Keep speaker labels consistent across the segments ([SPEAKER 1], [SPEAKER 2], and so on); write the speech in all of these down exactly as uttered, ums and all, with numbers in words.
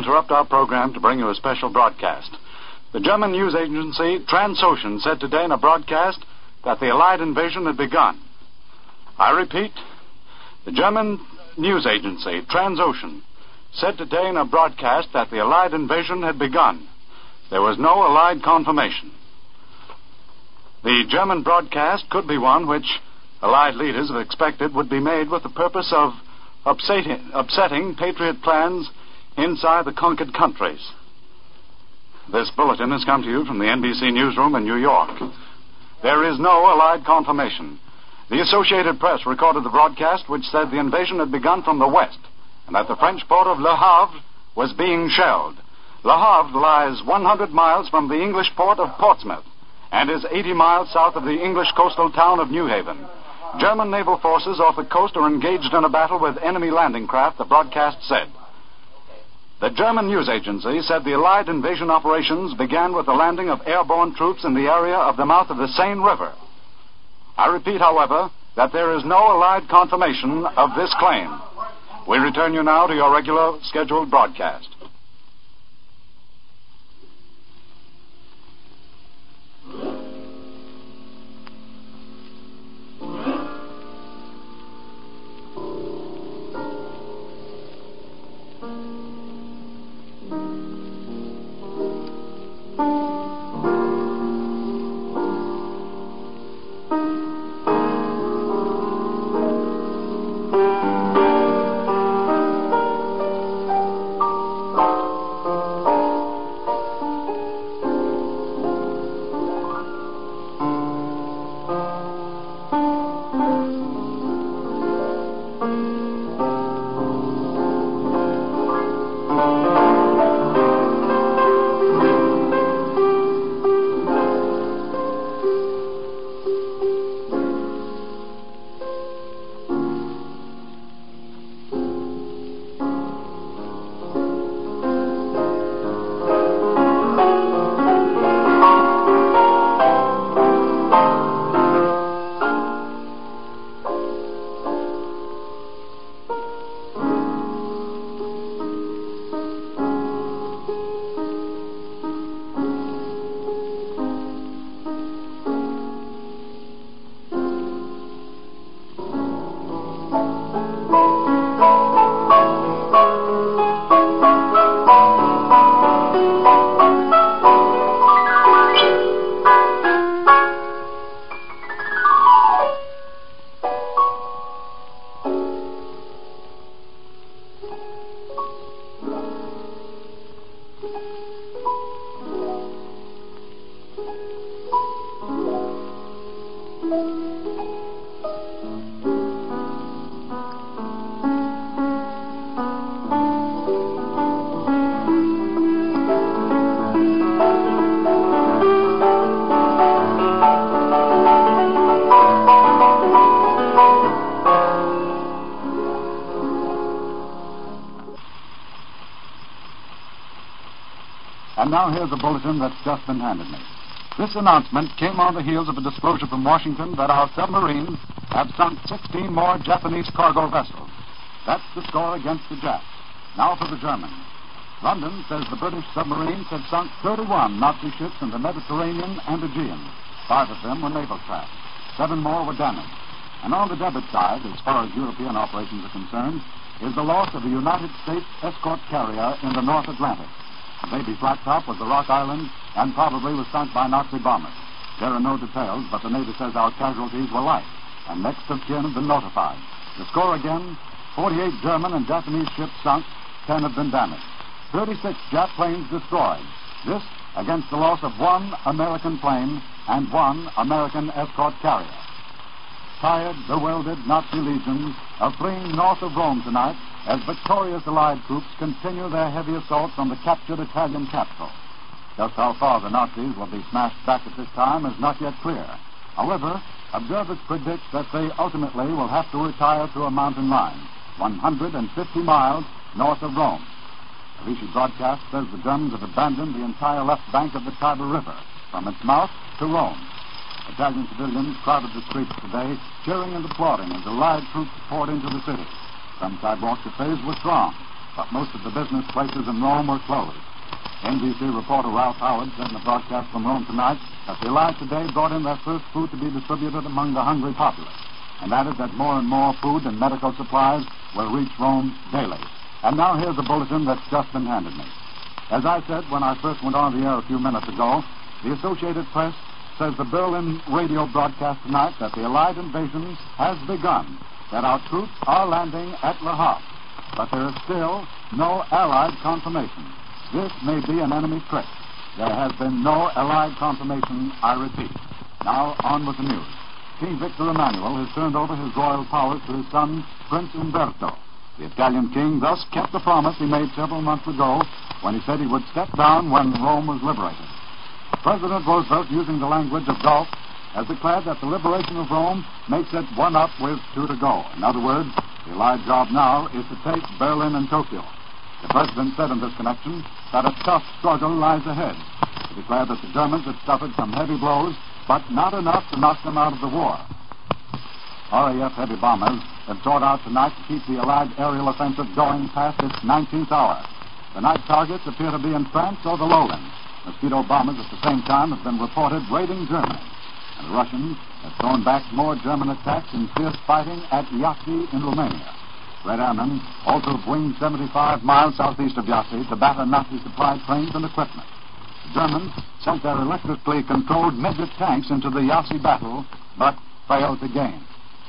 [SPEAKER 1] interrupt our program to bring you a special broadcast. The German news agency Transocean said today in a broadcast that the Allied invasion had begun. I repeat, the German news agency Transocean said today in a broadcast that the Allied invasion had begun. There was no Allied confirmation. The German broadcast could be one which Allied leaders have expected would be made with the purpose of upsetting, upsetting Patriot plans inside the conquered countries. This bulletin has come to you from the N B C newsroom in New York. There is no Allied confirmation. The Associated Press recorded the broadcast which said the invasion had begun from the west and that the French port of Le Havre was being shelled. Le Havre lies one hundred miles from the English port of Portsmouth and is eighty miles south of the English coastal town of New Haven. German naval forces off the coast are engaged in a battle with enemy landing craft, the broadcast said. The German news agency said the Allied invasion operations began with the landing of airborne troops in the area of the mouth of the Seine River. I repeat, however, that there is no Allied confirmation of this claim. We return you now to your regular scheduled broadcast.
[SPEAKER 2] And now here's a bulletin that's just been handed me. This announcement came on the heels of a disclosure from Washington that our submarines have sunk sixteen more Japanese cargo vessels. That's the score against the Japs. Now for the Germans. London says the British submarines have sunk thirty-one Nazi ships in the Mediterranean and Aegean. Five of them were naval craft. Seven more were damaged. And on the debit side, as far as European operations are concerned, is the loss of a United States escort carrier in the North Atlantic. The baby flat top was the Rock Island and probably was sunk by Nazi bombers. There are no details, but the Navy says our casualties were light, and next of kin have been notified. The score again, forty-eight German and Japanese ships sunk, ten have been damaged. thirty-six Jap planes destroyed. This against the loss of one American plane and one American escort carrier. Tired, bewildered Nazi legions are fleeing north of Rome tonight as victorious Allied troops continue their heavy assaults on the captured Italian capital. Just how far the Nazis will be smashed back at this time is not yet clear. However, observers predict that they ultimately will have to retire to a mountain line, one hundred fifty miles north of Rome. The Vichy broadcast says the Germans have abandoned the entire left bank of the Tiber River, from its mouth to Rome. Italian civilians crowded the streets today, cheering and applauding as Allied troops poured into the city. Some sidewalks of Fez were thronged. but most of the business places in Rome were closed. N B C reporter Ralph Howard said in a broadcast from Rome tonight that the Allied today brought in their first food to be distributed among the hungry populace, and added that more and more food and medical supplies will reach Rome daily. And now here's a bulletin that's just been handed me. As I said when I first went on the air a few minutes ago, the Associated Press says the Berlin radio broadcast tonight that the Allied invasion has begun, that our troops are landing at Le Havre, but there is still no Allied confirmation. This may be an enemy trick. There has been no Allied confirmation, I repeat. Now, on with the news. King Victor Emmanuel has turned over his royal powers to his son, Prince Umberto. The Italian king thus kept the promise he made several months ago when he said he would step down when Rome was liberated. President Roosevelt, using the language of golf, has declared that the liberation of Rome makes it one up with two to go. In other words, the Allied job now is to take Berlin and Tokyo. The president said in this connection that a tough struggle lies ahead. He declared that the Germans had suffered some heavy blows, but not enough to knock them out of the war. R A F heavy bombers have sought out tonight to keep the Allied aerial offensive going past its nineteenth hour. The night targets appear to be in France or the lowlands. Mosquito bombers at the same time have been reported raiding Germany. And the Russians have thrown back more German attacks in fierce fighting at Iasi in Romania. Red Airmen also have winged seventy-five miles southeast of Iasi to batter Nazi supply trains and equipment. The Germans sent their electrically controlled midget tanks into the Iasi battle, but failed to gain.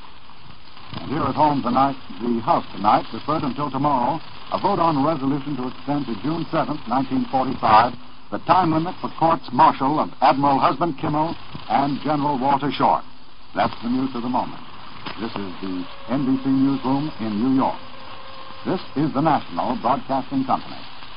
[SPEAKER 2] And here at home tonight, the House tonight deferred until tomorrow a vote on a resolution to extend to June seventh, nineteen forty-five, the time limit for courts-martial of Admiral Husband Kimmel and General Walter Short. That's the news of the moment. This is the N B C Newsroom in New York. This is the National Broadcasting Company.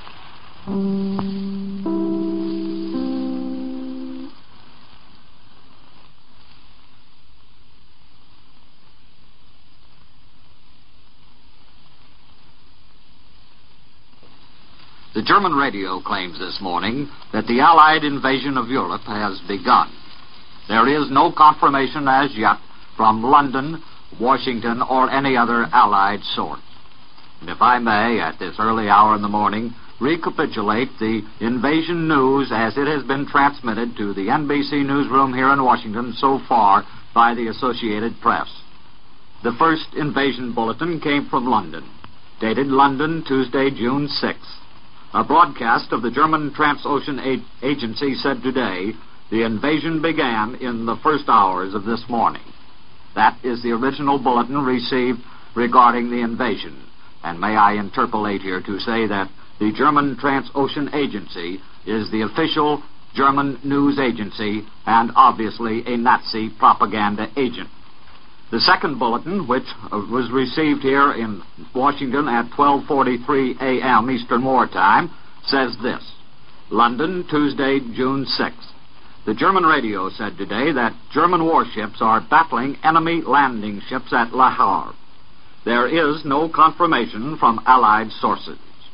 [SPEAKER 3] The German radio claims this morning that the Allied invasion of Europe has begun. There is no confirmation as yet from London, Washington, or any other Allied source. And if I may, at this early hour in the morning, recapitulate the invasion news as it has been transmitted to the N B C newsroom here in Washington so far by the Associated Press. The first invasion bulletin came from London, dated London, Tuesday, June sixth. A broadcast of the German Transocean A- Agency said today the invasion began in the first hours of this morning. That is the original bulletin received regarding the invasion. And may I interpolate here to say that the German Transocean Agency is the official German news agency and obviously a Nazi propaganda agent. The second bulletin, which was received here in Washington at twelve forty-three a.m. Eastern Wartime, says this: London, Tuesday, June sixth. The German radio said today that German warships are battling enemy landing ships at Le Havre. There is no confirmation from Allied sources.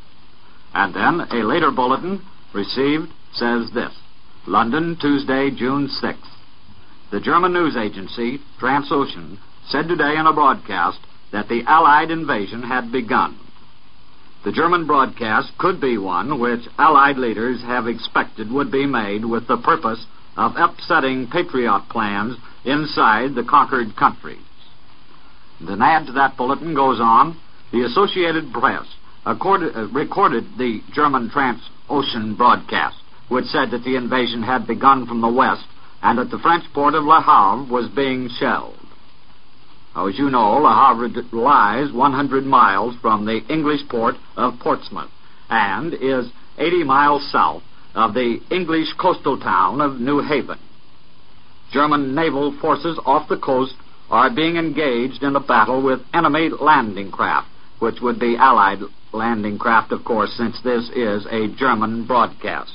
[SPEAKER 3] And then a later bulletin received says this: London, Tuesday, June sixth. The German news agency, Transocean, said today in a broadcast that the Allied invasion had begun. The German broadcast could be one which Allied leaders have expected would be made with the purpose of upsetting patriot plans inside the conquered countries. Then add to that bulletin goes on, the Associated Press accorded, uh, recorded the German Transocean broadcast, which said that the invasion had begun from the west and that the French port of Le Havre was being shelled. Now, as you know, Le Havre lies one hundred miles from the English port of Portsmouth and is eighty miles south of the English coastal town of New Haven. German naval forces off the coast are being engaged in a battle with enemy landing craft, which would be Allied landing craft, of course, since this is a German broadcast.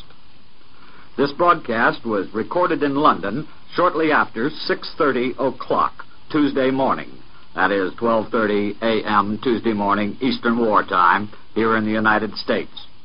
[SPEAKER 3] This broadcast was recorded in London shortly after six thirty o'clock Tuesday morning. That is twelve thirty a.m. Tuesday morning Eastern Wartime here in the United States.